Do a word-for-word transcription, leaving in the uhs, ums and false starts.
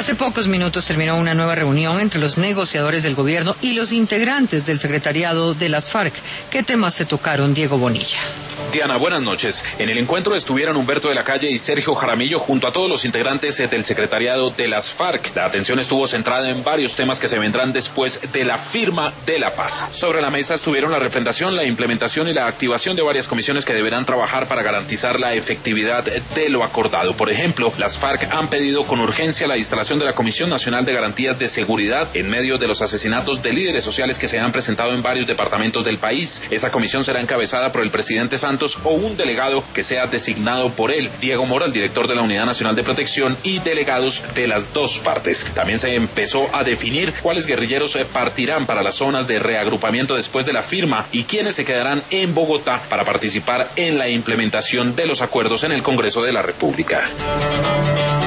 Hace pocos minutos terminó una nueva reunión entre los negociadores del gobierno y los integrantes del secretariado de las FARC. ¿Qué temas se tocaron, Diego Bonilla? Diana, buenas noches. En el encuentro estuvieron Humberto de la Calle y Sergio Jaramillo junto a todos los integrantes del secretariado de las FARC. La atención estuvo centrada en varios temas que se vendrán después de la firma de la paz. Sobre la mesa estuvieron la refrendación, la implementación y la activación de varias comisiones que deberán trabajar para garantizar la efectividad de lo acordado. Por ejemplo, las FARC han pedido con urgencia la instalación de la Comisión Nacional de Garantías de Seguridad en medio de los asesinatos de líderes sociales que se han presentado en varios departamentos del país. Esa comisión será encabezada por el presidente Santos o un delegado que sea designado por él, Diego Mora, el director de la Unidad Nacional de Protección, y delegados de las dos partes. También se empezó a definir cuáles guerrilleros partirán para las zonas de reagrupamiento después de la firma y quiénes se quedarán en Bogotá para participar en la implementación de los acuerdos en el Congreso de la República.